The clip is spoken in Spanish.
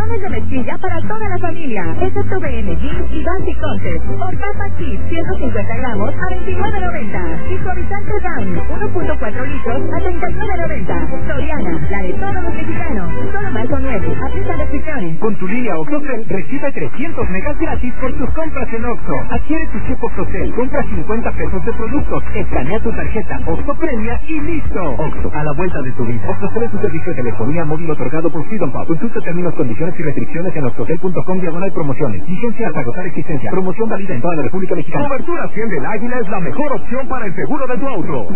Jamones de mezquilla para toda la familia, excepto BM Jeans y Basic Concept. O Papa Chips, 150 gramos a $29.90. Y suavizante Down, 1.4 litros a $39.90. Soriana, la de todos los mexicanos. Solo marzo 9. Aplica restricciones. Con tu línea OXXOCEL recibe 300 megas gratis por tus compras en Oxxo. Adquiere tu chip OXXOCEL, compra 50 pesos de productos, escanea tu tarjeta Oxxo Premia y listo. Oxxo, a la vuelta de tu vida. OXXOCEL es un servicio de telefonía móvil otorgado por Freedom Pub. Consulta términos, condiciones y restricciones en oxxocel.com/promociones. Vigencia hasta agotar existencia. Promoción válida en toda la República Mexicana. Cobertura 100 del Águila es la mejor opción para el seguro de tu auto.